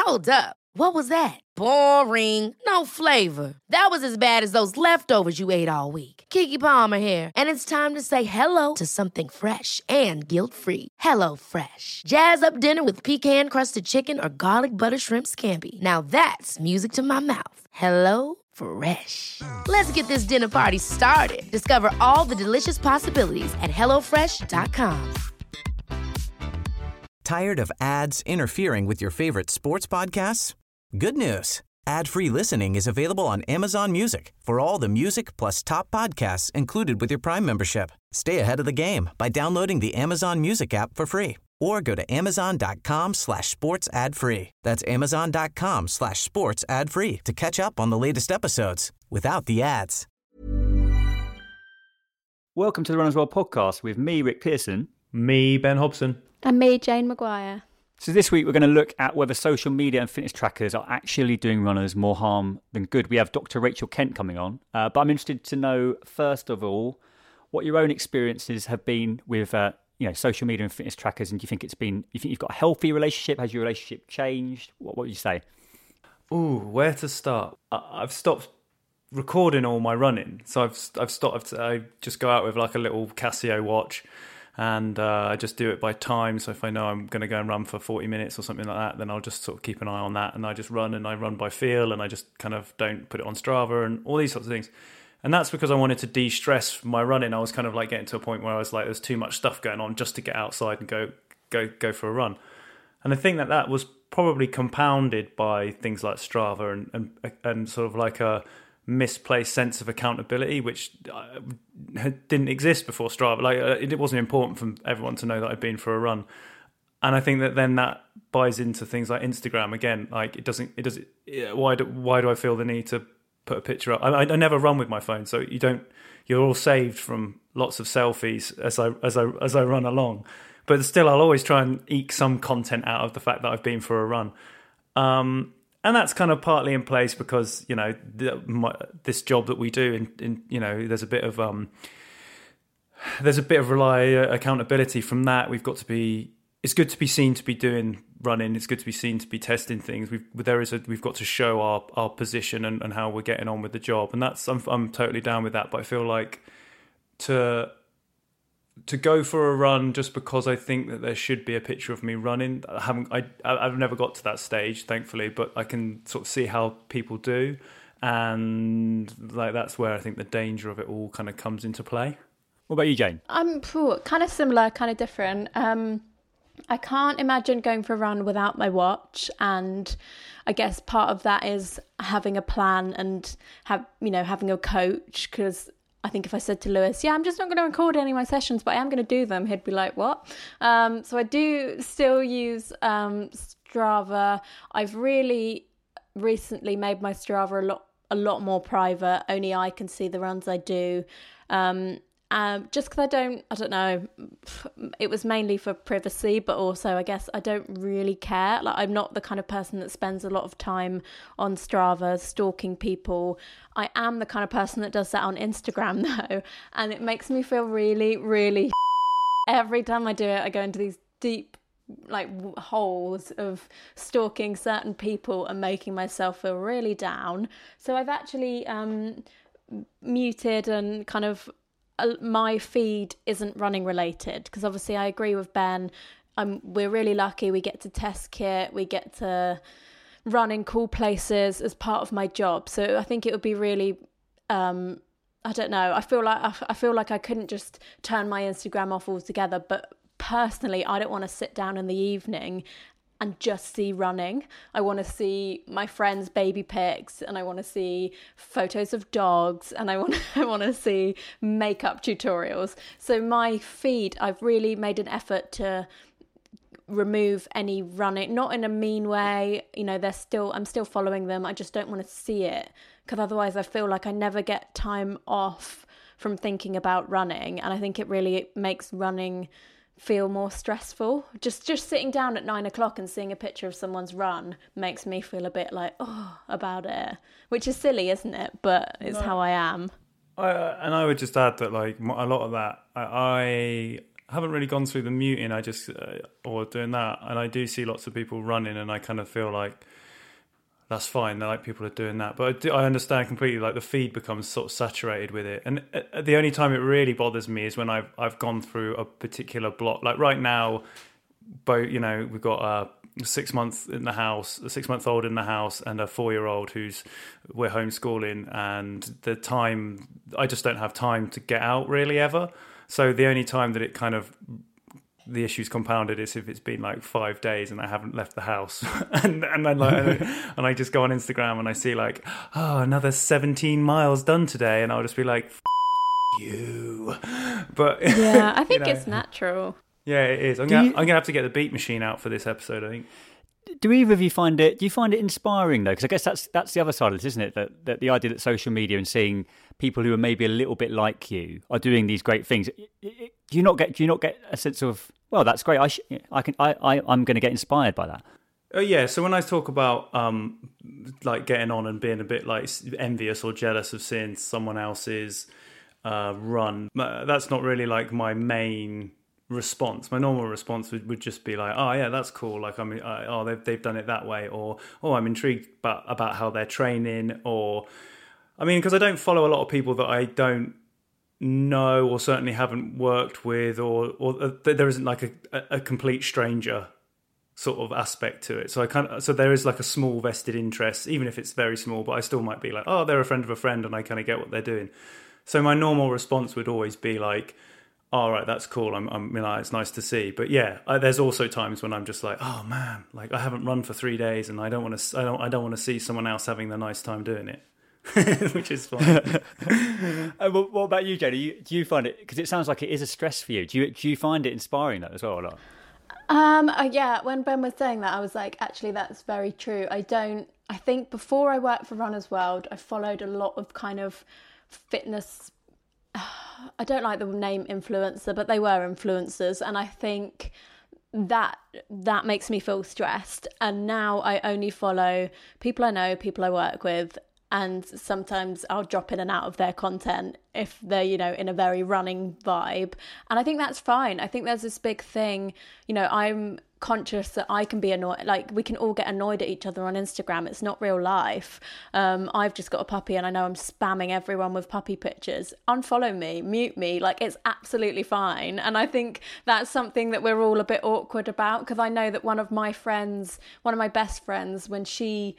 Hold up. What was that? Boring. No flavor. That was as bad as those leftovers you ate all week. Keke Palmer here, and it's time to say hello to something fresh and guilt-free. Hello Fresh. Jazz up dinner with pecan-crusted chicken or garlic butter shrimp scampi. Now that's music to my mouth. Hello Fresh. Let's get this dinner party started. Discover all the delicious possibilities at hellofresh.com. Tired of ads interfering with your favorite sports podcasts? Good news. Ad-free listening is available on Amazon Music for all the music plus top podcasts included with your Prime membership. Stay ahead of the game by downloading the Amazon Music app for free or go to amazon.com/sports ad free. That's amazon.com/sports ad free to catch up on the latest episodes without the ads. Welcome to the Runners World podcast with me, Rick Pearson. Me, Ben Hobson. And me, Jane Maguire. So this week we're going to look at whether social media and fitness trackers are actually doing runners more harm than good. We have Dr. Rachel Kent coming on, but I'm interested to know, first of all, what your own experiences have been with social media and fitness trackers, and do you think you've got a healthy relationship? Has your relationship changed? What would you say? Ooh, where to start? I've stopped recording all my running, so I've stopped. I just go out with like a little Casio watch. And I just do it by time. So if I know I'm going to go and run for 40 minutes or something like that, then I'll just sort of keep an eye on that. And I just run, and I run by feel, and I just kind of don't put it on Strava and all these sorts of things. And that's because I wanted to de-stress from my running. I was kind of like getting to a point where I was like, there's too much stuff going on just to get outside and go for a run. And I think that was probably compounded by things like Strava and sort of like a misplaced sense of accountability, which didn't exist before Strava. Like it wasn't important for everyone to know that I'd been for a run, and I think that then that buys into things like Instagram again. Like why do I feel the need to put a picture up? I never run with my phone, so you're all saved from lots of selfies as I run along, but still I'll always try and eke some content out of the fact that I've been for a run. And that's kind of partly in place because, this job that we do, there's a bit of accountability from that. It's good to be seen to be doing running. It's good to be seen to be testing things. We've got to show our position and how we're getting on with the job. And I'm totally down with that. But I feel like to go for a run just because I think that there should be a picture of me running. I've never got to that stage, thankfully, but I can sort of see how people do, and like that's where I think the danger of it all kind of comes into play. What about you, Jane? I'm kind of similar, kind of different. I can't imagine going for a run without my watch, and I guess part of that is having a plan and having a coach, because I think if I said to Lewis, I'm just not going to record any of my sessions, but I am going to do them, he'd be like, what? So I do still use Strava. I've really recently made my Strava a lot more private. Only I can see the runs I do. Just because I don't know, it was mainly for privacy, but also I guess I don't really care. Like, I'm not the kind of person that spends a lot of time on Strava stalking people. I am the kind of person that does that on Instagram though, and it makes me feel really, really every time I do it. I go into these deep holes of stalking certain people and making myself feel really down. So I've actually muted and kind of my feed isn't running related, because obviously I agree with Ben. We're really lucky we get to test kit, we get to run in cool places as part of my job. So I think it would be really I don't know, I feel like I couldn't just turn my Instagram off altogether, but personally I don't want to sit down in the evening and just see running. I want to see my friends' baby pics, and I want to see photos of dogs, and I want to see makeup tutorials. So my feed, I've really made an effort to remove any running, not in a mean way. I'm still following them. I just don't want to see it, because otherwise I feel like I never get time off from thinking about running, and I think it really makes running feel more stressful. Just sitting down at 9:00 and seeing a picture of someone's run makes me feel a bit about it, which is silly, isn't it? But it's how I am. And I would just add that a lot of that, I haven't really gone through the muting. I just or doing that, and I do see lots of people running, and I kind of feel like that's fine. They're like, people are doing that, but I understand completely. Like the feed becomes sort of saturated with it, and the only time it really bothers me is when I've gone through a particular block. Like right now, we've got a 6 month in the house, a 6-month-old in the house, and a 4-year-old we're homeschooling, and I just don't have time to get out really ever. So the only time that it kind of the issue's compounded is if it's been like 5 days and I haven't left the house, and then like and I just go on Instagram and I see like, oh, another 17 miles done today, and I'll just be like, you. But yeah, I think it's natural. Yeah, it is. I'm gonna have to get the beat machine out for this episode, I think. Do either of you find it inspiring though? Because I guess that's the other side of this, isn't it? That the idea that social media and seeing people who are maybe a little bit like you are doing these great things. Do you not get a sense of, well, that's great. I'm going to get inspired by that. Yeah. So when I talk about like getting on and being a bit like envious or jealous of seeing someone else's run, that's not really like my main response. My normal response would just be like, oh yeah, that's cool, like they've done it that way, or I'm intrigued about how they're training, or because I don't follow a lot of people that I don't know or certainly haven't worked with, or there isn't like a complete stranger sort of aspect to it. So there is like a small vested interest, even if it's very small, but I still might be like, oh, they're a friend of a friend, and I kind of get what they're doing. So my normal response would always be like, all right, that's cool. It's nice to see. But yeah, there's also times when I'm just like, oh man, like I haven't run for 3 days, and I don't want to see someone else having the nice time doing it, which is fine. What about you, Jenny? Do you find it, because it sounds like it is a stress for you? Do you find it inspiring though as well, or not? Yeah. When Ben was saying that, I was like, actually, that's very true. I think before I worked for Runners World, I followed a lot of kind of fitness. I don't like the name influencer, but they were influencers, and I think that makes me feel stressed. And now I only follow people I know, people I work with, and sometimes I'll drop in and out of their content if they're, in a very running vibe. And I think that's fine. I think there's this big thing, I'm conscious that I can be annoyed, like we can all get annoyed at each other on Instagram. It's not real life. I've just got a puppy and I know I'm spamming everyone with puppy pictures. Unfollow me, mute me, like it's absolutely fine. And I think that's something that we're all a bit awkward about, because I know that one of my best friends, when she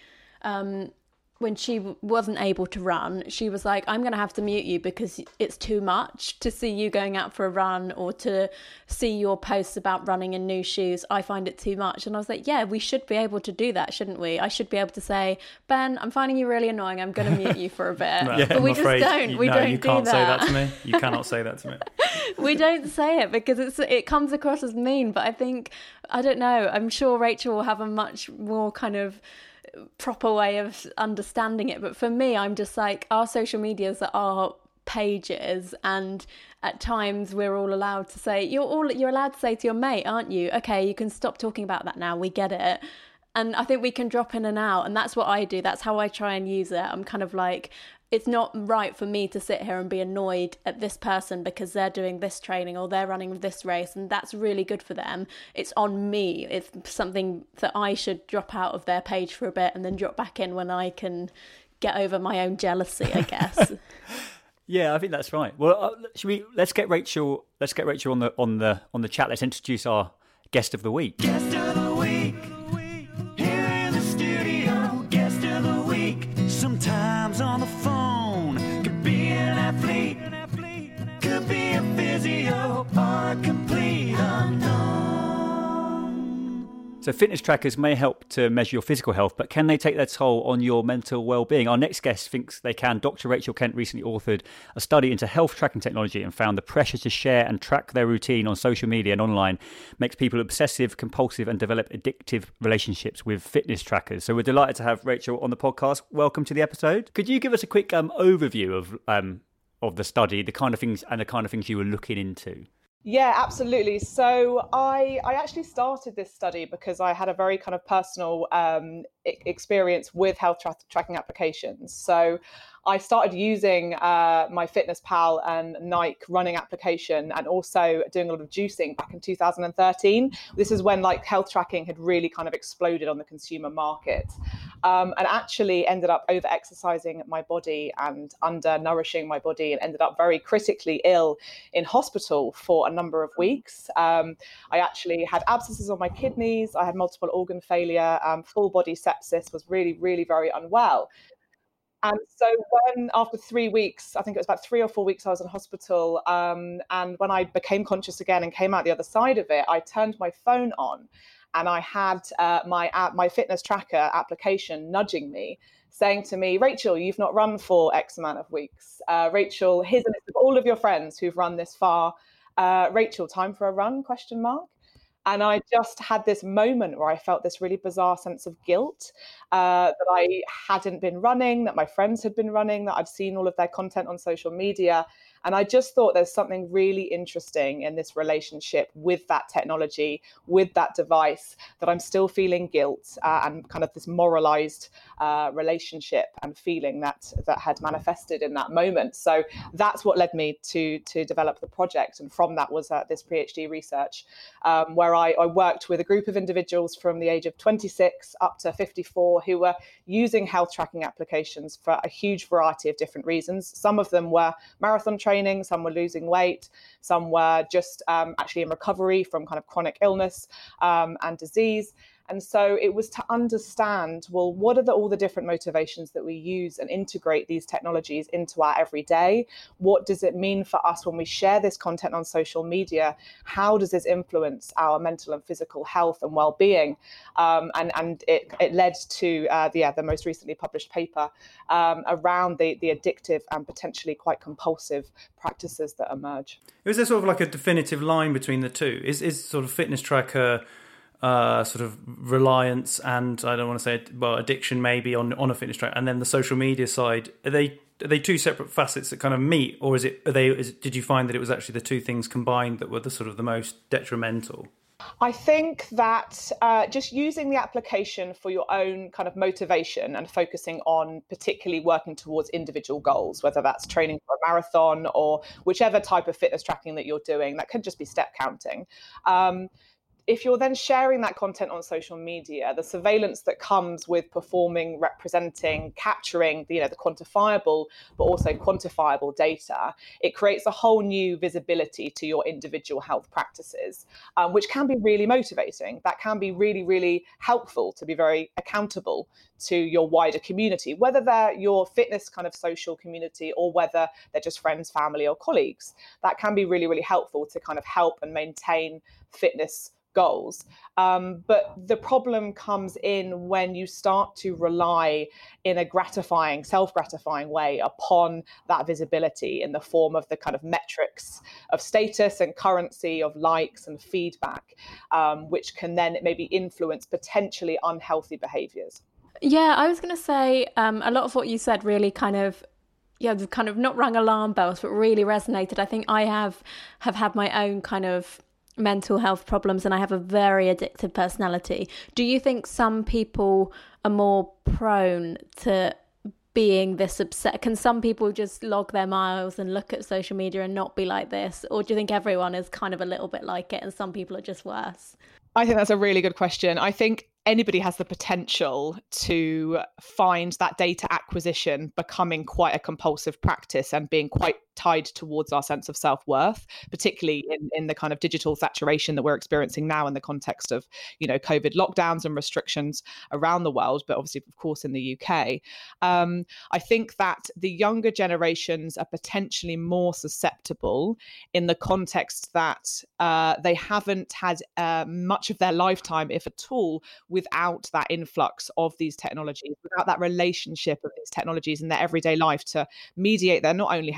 wasn't able to run, she was like, I'm going to have to mute you because it's too much to see you going out for a run or to see your posts about running in new shoes. I find it too much. And I was like, yeah, we should be able to do that, shouldn't we? I should be able to say, Ben, I'm finding you really annoying. I'm going to mute you for a bit. No, but we just don't. You can't say that to me. You cannot say that to me. We don't say it because it comes across as mean. But I don't know. I'm sure Rachel will have a much more kind of proper way of understanding it, but for me, I'm just like, our social medias are our pages, and at times we're all allowed to say, you're allowed to say to your mate, aren't you, okay, you can stop talking about that now, we get it. And I think we can drop in and out, and that's what I do. That's how I try and use it. I'm kind of like, it's not right for me to sit here and be annoyed at this person because they're doing this training or they're running this race and that's really good for them. It's on me. It's something that I should drop out of their page for a bit and then drop back in when I can get over my own jealousy, I guess. Yeah, I think that's right. Well, let's get Rachel on the chat. Let's introduce our guest of the week. Guest of the week. Here in the studio, guest of the week. Sometimes on the phone, could be an athlete, could be a physio, or a complete unknown. So fitness trackers may help to measure your physical health, but can they take their toll on your mental well-being? Our next guest thinks they can. Dr. Rachel Kent recently authored a study into health tracking technology and found the pressure to share and track their routine on social media and online makes people obsessive, compulsive, and develop addictive relationships with fitness trackers. So we're delighted to have Rachel on the podcast. Welcome to the episode. Could you give us a quick overview of the study, the kind of things you were looking into? Yeah, absolutely. So I actually started this study because I had a very kind of personal experience with health tracking applications. So I started using my Fitness Pal and Nike running application, and also doing a lot of juicing back in 2013. This is when like health tracking had really kind of exploded on the consumer market, and actually ended up over exercising my body and undernourishing my body, and ended up very critically ill in hospital for a number of weeks. I actually had abscesses on my kidneys. I had multiple organ failure, full body sepsis, was really, really very unwell. And so when, after 3 weeks, I think it was about 3 or 4 weeks, I was in hospital. And when I became conscious again and came out the other side of it, I turned my phone on, and I had my fitness tracker application nudging me, saying to me, Rachel, you've not run for X amount of weeks. Rachel, here's a list of all of your friends who've run this far. Rachel, time for a run? Question mark. And I just had this moment where I felt this really bizarre sense of guilt, that I hadn't been running, that my friends had been running, that I'd seen all of their content on social media. And I just thought there's something really interesting in this relationship with that technology, with that device, that I'm still feeling guilt, and kind of this moralized relationship and feeling that had manifested in that moment. So that's what led me to develop the project. And from that was this PhD research, where I worked with a group of individuals from the age of 26 up to 54 who were using health tracking applications for a huge variety of different reasons. Some of them were marathon training, some were losing weight, some were just actually in recovery from kind of chronic illness and disease. And so it was to understand, well, what are all the different motivations that we use and integrate these technologies into our everyday? What does it mean for us when we share this content on social media? How does this influence our mental and physical health and well-being? And it led to the most recently published paper around the addictive and potentially quite compulsive practices that emerge. Is there sort of like a definitive line between the two? Is sort of fitness tracker sort of reliance and, I don't want to say it, well, addiction maybe on a fitness track, and then the social media side, are they two separate facets that kind of meet, or did you find that it was actually the two things combined that were the sort of the most detrimental? I think that just using the application for your own kind of motivation and focusing on particularly working towards individual goals, whether that's training for a marathon or whichever type of fitness tracking that you're doing, that could just be step counting. If you're then sharing that content on social media, the surveillance that comes with performing, representing, capturing, the quantifiable, but also quantifiable data, it creates a whole new visibility to your individual health practices, which can be really motivating. That can be really, really helpful to be very accountable to your wider community, whether they're your fitness kind of social community or whether they're just friends, family, or colleagues. That can be really, really helpful to kind of help and maintain fitness goals. But the problem comes in when you start to rely in a self-gratifying way upon that visibility in the form of the kind of metrics of status and currency, of likes and feedback, which can then maybe influence potentially unhealthy behaviors. Yeah, I was going to say a lot of what you said really kind of not rang alarm bells, but really resonated. I think I have had my own kind of mental health problems, and I have a very addictive personality. Do you think some people are more prone to being this upset? Can some people just log their miles and look at social media and not be like this? Or do you think everyone is kind of a little bit like it and some people are just worse? I think that's a really good question. I think anybody has the potential to find that data acquisition becoming quite a compulsive practice and being quite tied towards our sense of self-worth, particularly in the kind of digital saturation that we're experiencing now in the context of, COVID lockdowns and restrictions around the world, but obviously, of course, in the UK. I think that the younger generations are potentially more susceptible in the context that they haven't had much of their lifetime, if at all, without that influx of these technologies, without that relationship of these technologies in their everyday life to mediate their not only health practice,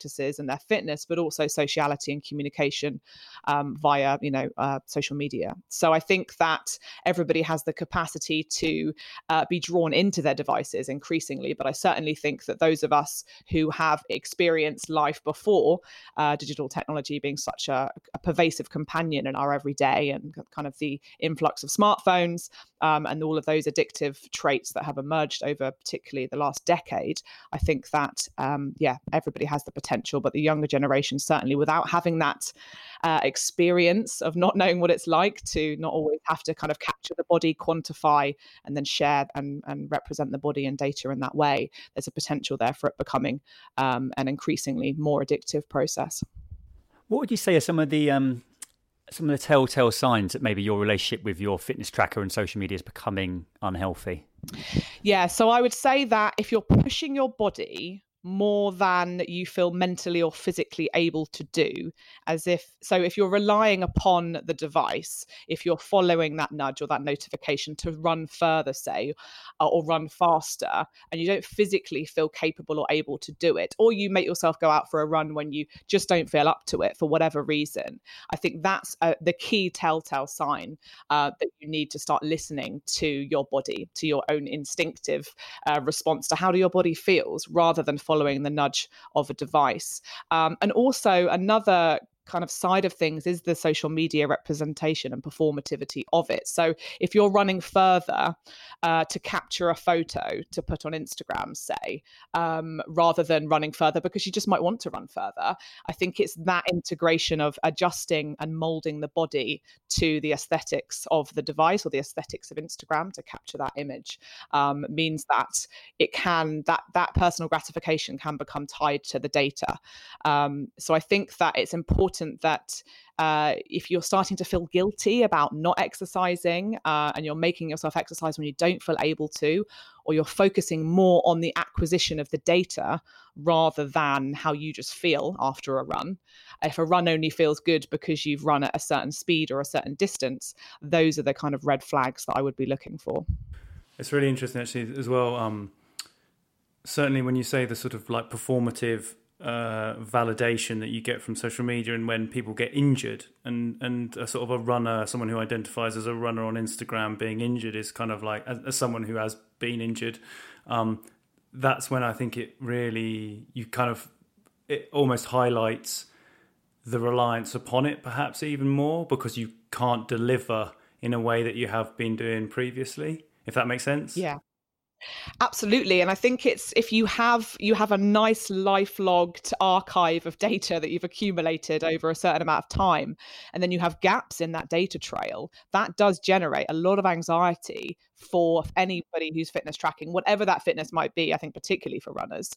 practices and their fitness, but also sociality and communication via, social media. So I think that everybody has the capacity to be drawn into their devices increasingly. But I certainly think that those of us who have experienced life before digital technology being such a pervasive companion in our everyday, and kind of the influx of smartphones and all of those addictive traits that have emerged over particularly the last decade, I think that, everybody has the potential, but the younger generation, certainly without having that experience of not knowing what it's like to not always have to kind of capture the body, quantify, and then share and represent the body and data in that way, there's a potential there for it becoming an increasingly more addictive process. What would you say are some of the telltale signs that maybe your relationship with your fitness tracker and social media is becoming unhealthy? Yeah, so I would say that if you're pushing your body more than you feel mentally or physically able to do, if you're relying upon the device, if you're following that nudge or that notification to run further, say, or run faster, and you don't physically feel capable or able to do it, or you make yourself go out for a run when you just don't feel up to it for whatever reason, I think that's the key telltale sign that you need to start listening to your body, to your own instinctive response to how your body feels, rather than following the nudge of a device. And also another kind of side of things is the social media representation and performativity of it. So if you're running further to capture a photo to put on Instagram, say, rather than running further because you just might want to run further, I think it's that integration of adjusting and molding the body to the aesthetics of the device or the aesthetics of Instagram to capture that image means that that personal gratification can become tied to the data. So I think that it's important that if you're starting to feel guilty about not exercising and you're making yourself exercise when you don't feel able to, or you're focusing more on the acquisition of the data rather than how you just feel after a run. If a run only feels good because you've run at a certain speed or a certain distance, those are the kind of red flags that I would be looking for. It's really interesting actually as well. Certainly when you say the sort of like performative validation that you get from social media, and when people get injured, and a sort of a runner, someone who identifies as a runner on Instagram being injured is kind of like as someone who has been injured, that's when I think it almost highlights the reliance upon it perhaps even more, because you can't deliver in a way that you have been doing previously, if that makes sense. Yeah. Absolutely. And I think it's if you have a nice life-logged archive of data that you've accumulated over a certain amount of time, and then you have gaps in that data trail, that does generate a lot of anxiety for anybody who's fitness tracking, whatever that fitness might be. I think particularly for runners,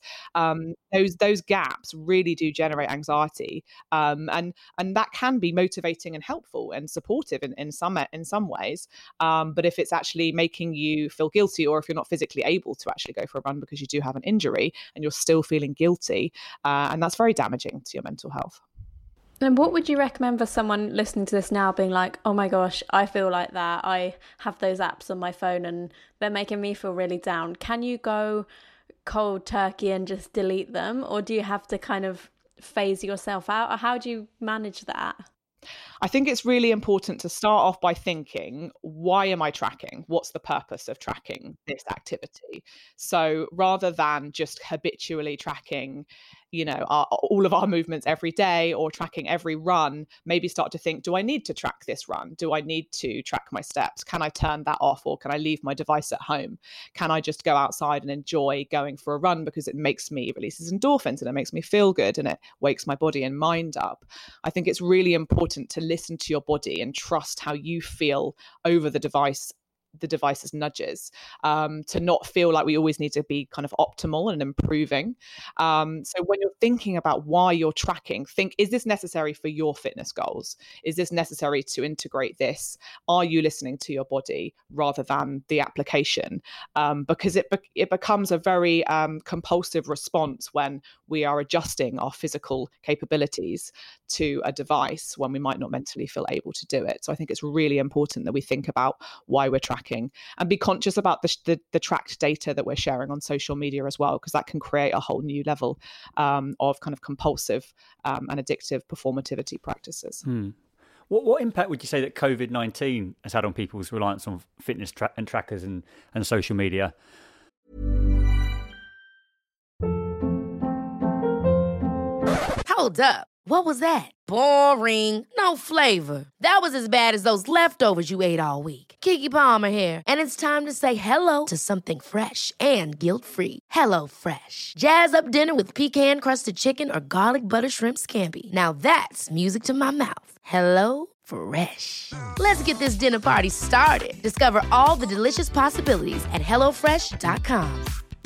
those gaps really do generate anxiety, and that can be motivating and helpful and supportive in some ways. But if it's actually making you feel guilty, or if you're not physically able to actually go for a run because you do have an injury and you're still feeling guilty, and that's very damaging to your mental health. And what would you recommend for someone listening to this now being like, oh my gosh, I feel like that. I have those apps on my phone and they're making me feel really down. Can you go cold turkey and just delete them? Or do you have to kind of phase yourself out? Or how do you manage that? I think it's really important to start off by thinking, why am I tracking? What's the purpose of tracking this activity? So rather than just habitually tracking, all of our movements every day or tracking every run, maybe start to think, do I need to track this run? Do I need to track my steps? Can I turn that off, or can I leave my device at home? Can I just go outside and enjoy going for a run because it releases endorphins and it makes me feel good and it wakes my body and mind up? I think it's really important to listen to your body and trust how you feel over the device's nudges, to not feel like we always need to be kind of optimal and improving. So when you're thinking about why you're tracking, think, is this necessary for your fitness goals? Is this necessary to integrate this? Are you listening to your body rather than the application? Because it becomes a very compulsive response when we are adjusting our physical capabilities to a device when we might not mentally feel able to do it. So I think it's really important that we think about why we're tracking tracking, and be conscious about the tracked data that we're sharing on social media as well, because that can create a whole new level of kind of compulsive and addictive performativity practices. What impact would you say that COVID-19 has had on people's reliance on fitness and trackers and social media? Hold up. What was that? Boring. No flavor. That was as bad as those leftovers you ate all week. Keke Palmer here, and it's time to say hello to something fresh and guilt-free. Hello Fresh. Jazz up dinner with pecan-crusted chicken or garlic butter shrimp scampi. Now that's music to my mouth. Hello Fresh. Let's get this dinner party started. Discover all the delicious possibilities at hellofresh.com.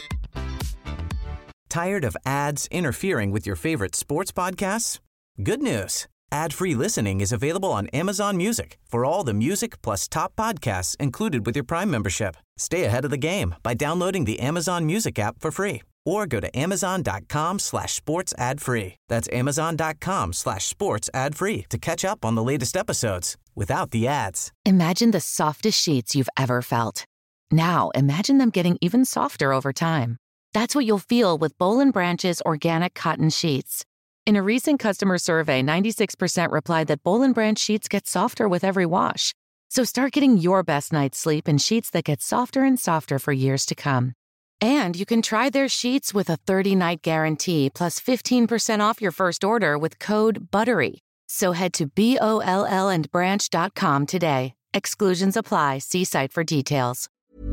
Tired of ads interfering with your favorite sports podcasts? Good news. Ad-free listening is available on Amazon Music for all the music plus top podcasts included with your Prime membership. Stay ahead of the game by downloading the Amazon Music app for free or go to amazon.com/sports ad free. That's amazon.com/sports ad free to catch up on the latest episodes without the ads. Imagine the softest sheets you've ever felt. Now imagine them getting even softer over time. That's what you'll feel with Boll & Branch's organic cotton sheets. In a recent customer survey, 96% replied that Boll & Branch sheets get softer with every wash. So start getting your best night's sleep in sheets that get softer and softer for years to come. And you can try their sheets with a 30-night guarantee plus 15% off your first order with code BUTTERY. So head to BOLLandbranch.com today. Exclusions apply. See site for details.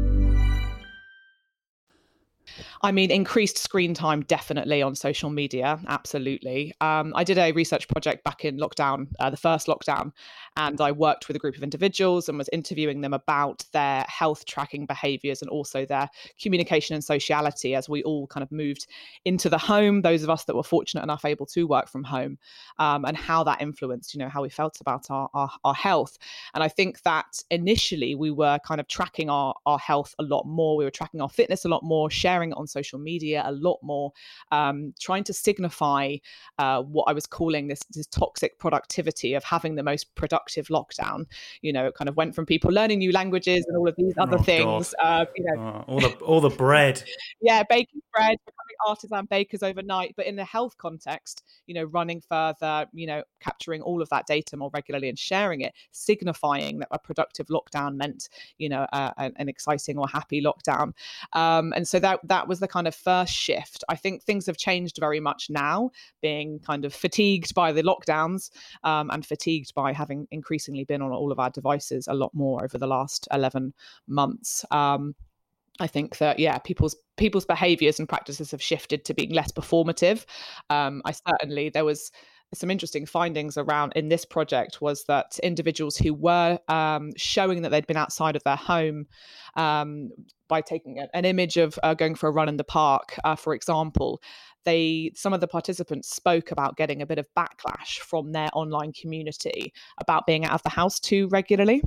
I mean, increased screen time, definitely on social media. Absolutely. I did a research project back in lockdown, the first lockdown, and I worked with a group of individuals and was interviewing them about their health tracking behaviors and also their communication and sociality as we all kind of moved into the home, those of us that were fortunate enough able to work from home, and how that influenced, how we felt about our health. And I think that initially we were kind of tracking our health a lot more. We were tracking our fitness a lot more, sharing it on social media a lot more, trying to signify what I was calling this toxic productivity of having the most productive lockdown. It kind of went from people learning new languages and all of these other things. All the bread. Yeah, baking bread, becoming artisan bakers overnight. But in the health context, running further, capturing all of that data more regularly and sharing it, signifying that a productive lockdown meant, an exciting or happy lockdown. And so that was the kind of first shift. I think things have changed very much now, being kind of fatigued by the lockdowns and fatigued by having increasingly been on all of our devices a lot more over the last 11 months. I think that, people's behaviors and practices have shifted to being less performative. There was some interesting findings around in this project was that individuals who were showing that they'd been outside of their home by taking an image of going for a run in the park, for example, some of the participants spoke about getting a bit of backlash from their online community about being out of the house too regularly.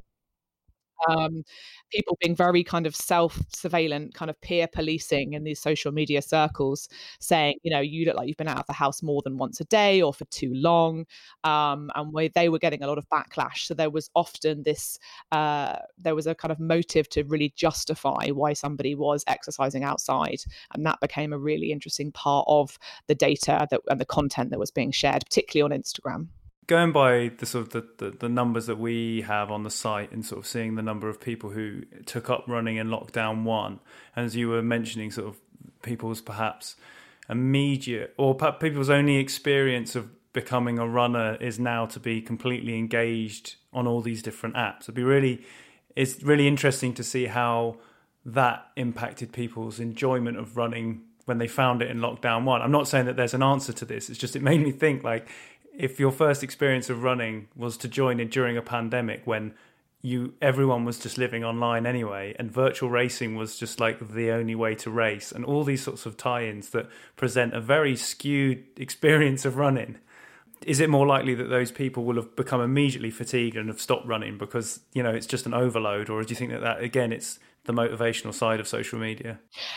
People being very kind of self-surveillant, kind of peer policing in these social media circles, saying, you look like you've been out of the house more than once a day or for too long. And they were getting a lot of backlash. So there was often there was a kind of motive to really justify why somebody was exercising outside. And that became a really interesting part of the data and the content that was being shared, particularly on Instagram. Going by the sort of the numbers that we have on the site and sort of seeing the number of people who took up running in lockdown 1, and as you were mentioning, sort of people's perhaps immediate or people's only experience of becoming a runner is now to be completely engaged on all these different apps. It's really interesting to see how that impacted people's enjoyment of running when they found it in lockdown 1. I'm not saying that there's an answer to this. It's just it made me think, like, if your first experience of running was to join it during a pandemic when everyone was just living online anyway, and virtual racing was just like the only way to race, and all these sorts of tie-ins that present a very skewed experience of running, is it more likely that those people will have become immediately fatigued and have stopped running because, it's just an overload? Or do you think that again, it's the motivational side of social media.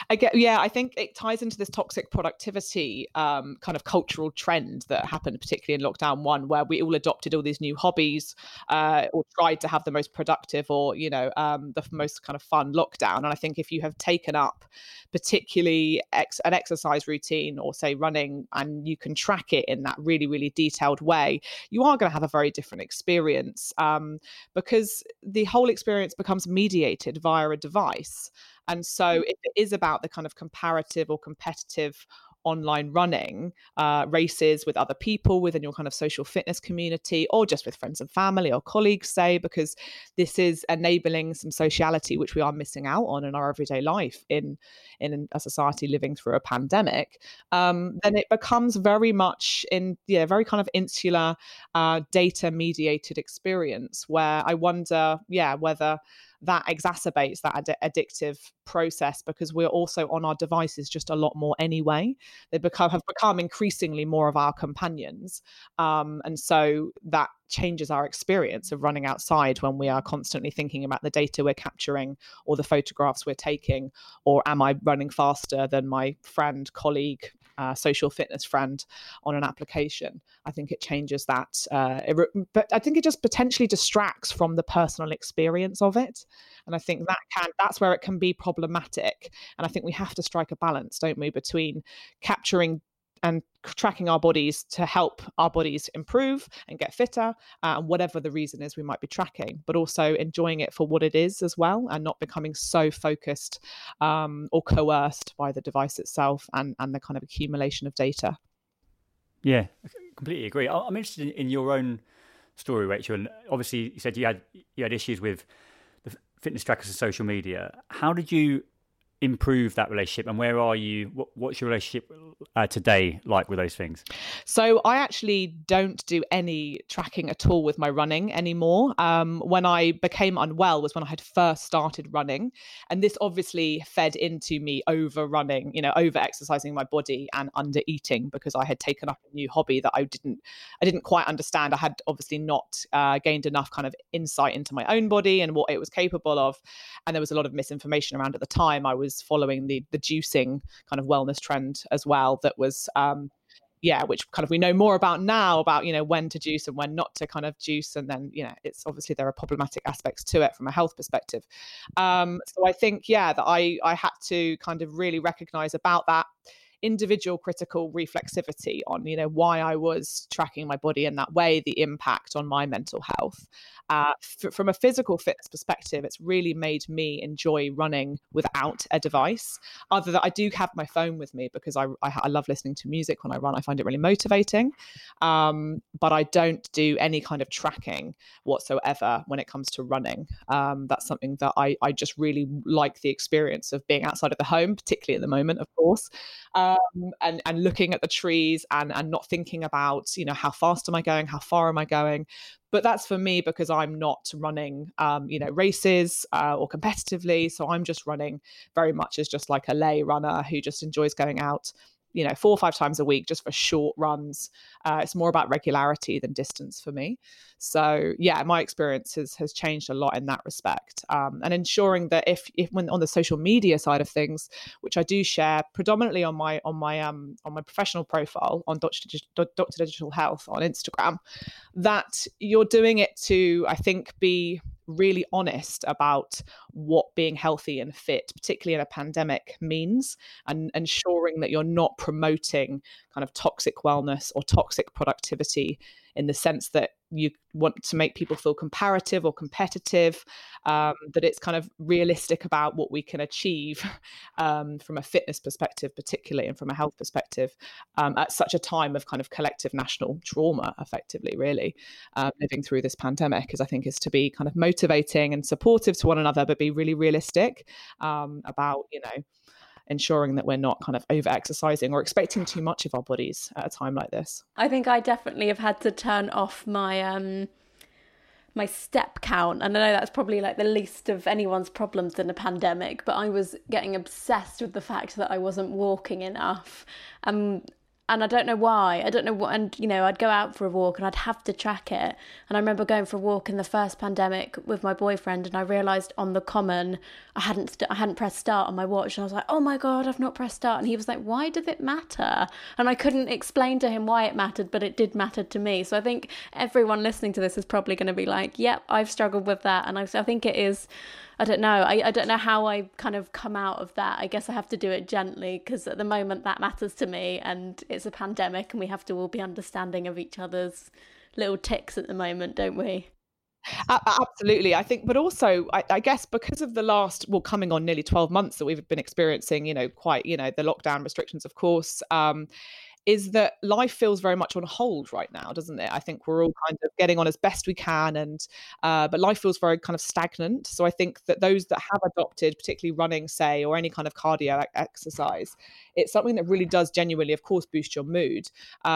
I think it ties into this toxic productivity kind of cultural trend that happened, particularly in lockdown 1, where we all adopted all these new hobbies or tried to have the most productive or, the most kind of fun lockdown. And I think if you have taken up particularly an exercise routine or say running, and you can track it in that really, really detailed way, you are going to have a very different experience because the whole experience becomes mediated via a device. And so if it is about the kind of comparative or competitive online running races with other people within your kind of social fitness community, or just with friends and family or colleagues, say, because this is enabling some sociality which we are missing out on in our everyday life in a society living through a pandemic, then it becomes very much very kind of insular data mediated experience, where I wonder whether that exacerbates that addictive process, because we're also on our devices just a lot more anyway. They have become increasingly more of our companions. And so that changes our experience of running outside when we are constantly thinking about the data we're capturing or the photographs we're taking, or am I running faster than my friend, colleague, social fitness friend on an application. I think it changes that. But I think it just potentially distracts from the personal experience of it. And I think that's where it can be problematic. And I think we have to strike a balance, don't we, between capturing and tracking our bodies to help our bodies improve and get fitter, and whatever the reason is we might be tracking, but also enjoying it for what it is as well, and not becoming so focused or coerced by the device itself and the kind of accumulation of data. Yeah, I completely agree. I'm interested in your own story, Rachel. And obviously you said you had issues with the fitness trackers and social media. How did you improve that relationship, and where are you? What's your relationship today like with those things? So I actually don't do any tracking at all with my running anymore. When I became unwell was when I had first started running, and this obviously fed into me over running, over exercising my body and under eating, because I had taken up a new hobby that I didn't quite understand. I had obviously not gained enough kind of insight into my own body and what it was capable of, and there was a lot of misinformation around at the time. I was following the juicing kind of wellness trend as well, that was which kind of we know more about now, about when to juice and when not to kind of juice, and then it's obviously there are problematic aspects to it from a health perspective. So I think that I had to kind of really recognize about that individual critical reflexivity on why I was tracking my body in that way, the impact on my mental health. From a physical fitness perspective, it's really made me enjoy running without a device, other than I do have my phone with me because I love listening to music when I run. I find it really motivating, but I don't do any kind of tracking whatsoever when it comes to running. That's something that I just really like, the experience of being outside of the home, particularly at the moment, of course, and looking at the trees and not thinking about how fast am I going, how far am I going. But that's for me because I'm not running, races or competitively. So I'm just running very much as just like a lay runner who just enjoys going out, 4 or 5 times a week just for short runs. It's more about regularity than distance for me. So my experience has changed a lot in that respect. And ensuring that if when on the social media side of things, which I do share predominantly on my professional profile on Dr. Digital Health on Instagram, that you're doing it to, I think, be really honest about what being healthy and fit, particularly in a pandemic, means, and ensuring that you're not promoting kind of toxic wellness or toxic productivity in the sense that you want to make people feel comparative or competitive, that it's kind of realistic about what we can achieve from a fitness perspective, particularly, and from a health perspective, at such a time of kind of collective national trauma, effectively, really, living through this pandemic, I think is to be kind of motivating and supportive to one another, but be really realistic about, ensuring that we're not kind of over exercising or expecting too much of our bodies at a time like this. I think I definitely have had to turn off my my step count, and I know that's probably like the least of anyone's problems in a pandemic, but I was getting obsessed with the fact that I wasn't walking enough. And I don't know why. I don't know what. And, you know, I'd go out for a walk and I'd have to track it. And I remember going for a walk in the first pandemic with my boyfriend, and I realised on the common I hadn't pressed start on my watch. And I was like, oh my God, I've not pressed start. And he was like, why does it matter? And I couldn't explain to him why it mattered, but it did matter to me. So I think everyone listening to this is probably going to be like, yep, I've struggled with that. And I think it is... I don't know. I don't know how I kind of come out of that. I guess I have to do it gently, because at the moment that matters to me, and it's a pandemic and we have to all be understanding of each other's little tics at the moment, don't we? Absolutely. I think, but also, I guess because of the last, coming on nearly 12 months that we've been experiencing, the lockdown restrictions, of course, is that life feels very much on hold right now, doesn't it? I think we're all kind of getting on as best we can, but life feels very kind of stagnant. So I think that those that have adopted, particularly running, say, or any kind of cardio exercise, it's something that really does genuinely, of course, boost your mood,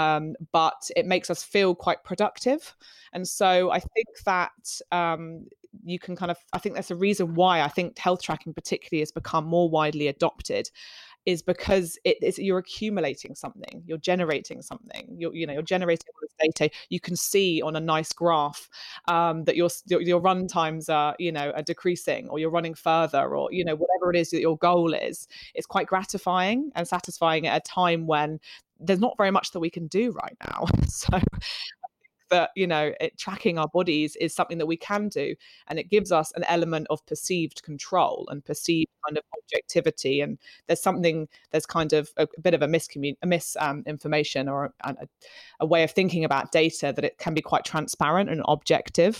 but it makes us feel quite productive. And so I think that you can I think that's a reason why I think health tracking particularly has become more widely adopted, is because you're accumulating something, you're generating something, you're generating all this data. You can see on a nice graph that your run times are decreasing, or you're running further, or whatever it is that your goal is. It's quite gratifying and satisfying at a time when there's not very much that we can do right now. So that tracking our bodies is something that we can do, and it gives us an element of perceived control and perceived kind of objectivity. And there's kind of a bit of a misinformation or a way of thinking about data, that it can be quite transparent and objective,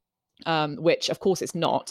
which of course it's not.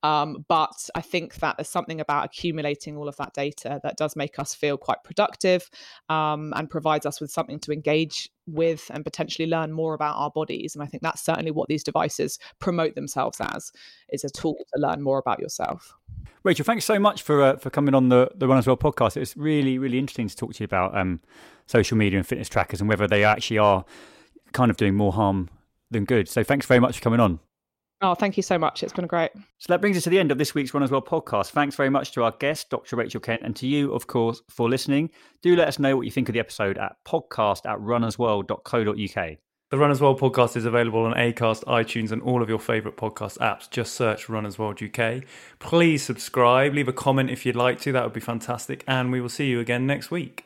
But I think that there's something about accumulating all of that data that does make us feel quite productive, and provides us with something to engage with and potentially learn more about our bodies. And I think that's certainly what these devices promote themselves as, is a tool to learn more about yourself. Rachel, thanks so much for coming on the Run As Well podcast. It was really, really interesting to talk to you about social media and fitness trackers, and whether they actually are kind of doing more harm than good. So thanks very much for coming on. Oh, thank you so much. It's been great. So that brings us to the end of this week's Run As Well podcast. Thanks very much to our guest, Dr. Rachel Kent, and to you, of course, for listening. Do let us know what you think of the episode at podcast@runaswell.co.uk. The Run As Well podcast is available on Acast, iTunes, and all of your favourite podcast apps. Just search Run As Well UK. Please subscribe, leave a comment if you'd like to. That would be fantastic. And we will see you again next week.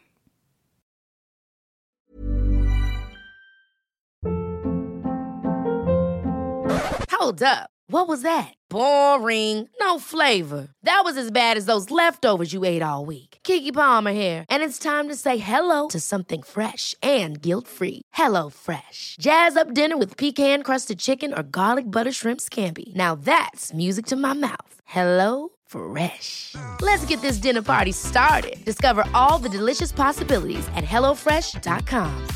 Hold up. What was that? Boring. No flavor. That was as bad as those leftovers you ate all week. Keke Palmer here. And it's time to say hello to something fresh and guilt-free. Hello Fresh. Jazz up dinner with pecan-crusted chicken or garlic butter shrimp scampi. Now that's music to my mouth. Hello Fresh. Let's get this dinner party started. Discover all the delicious possibilities at HelloFresh.com.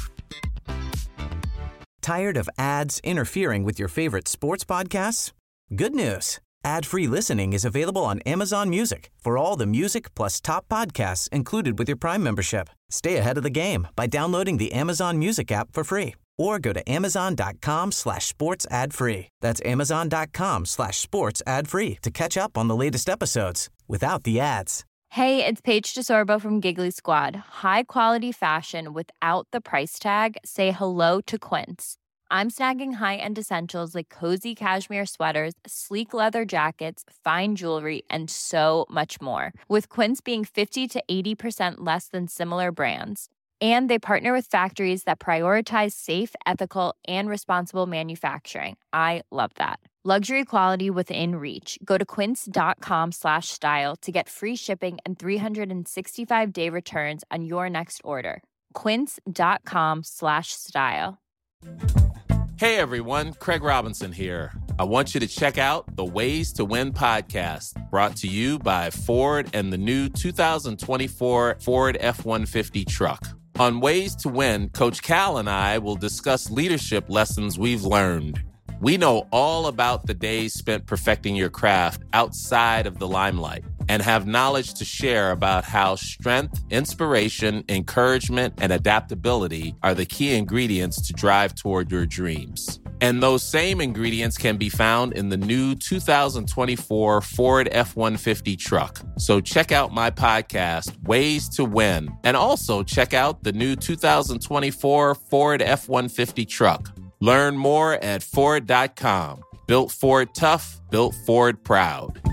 Tired of ads interfering with your favorite sports podcasts? Good news. Ad-free listening is available on Amazon Music for all the music plus top podcasts included with your Prime membership. Stay ahead of the game by downloading the Amazon Music app for free, or go to amazon.com/sports ad free. That's amazon.com/sports ad free to catch up on the latest episodes without the ads. Hey, it's Paige DeSorbo from Giggly Squad. High quality fashion without the price tag. Say hello to Quince. I'm snagging high-end essentials like cozy cashmere sweaters, sleek leather jackets, fine jewelry, and so much more. With Quince being 50 to 80% less than similar brands. And they partner with factories that prioritize safe, ethical, and responsible manufacturing. I love that. Luxury quality within reach. Go to quince.com/style to get free shipping and 365-day returns on your next order. Quince.com/style. Hey everyone, Craig Robinson here. I want you to check out the Ways to Win podcast, brought to you by Ford and the new 2024 Ford F-150 truck. On Ways to Win, Coach Cal and I will discuss leadership lessons we've learned. We know all about the days spent perfecting your craft outside of the limelight, and have knowledge to share about how strength, inspiration, encouragement, and adaptability are the key ingredients to drive toward your dreams. And those same ingredients can be found in the new 2024 Ford F-150 truck. So check out my podcast, Ways to Win, and also check out the new 2024 Ford F-150 truck. Learn more at Ford.com. Built Ford tough, built Ford proud.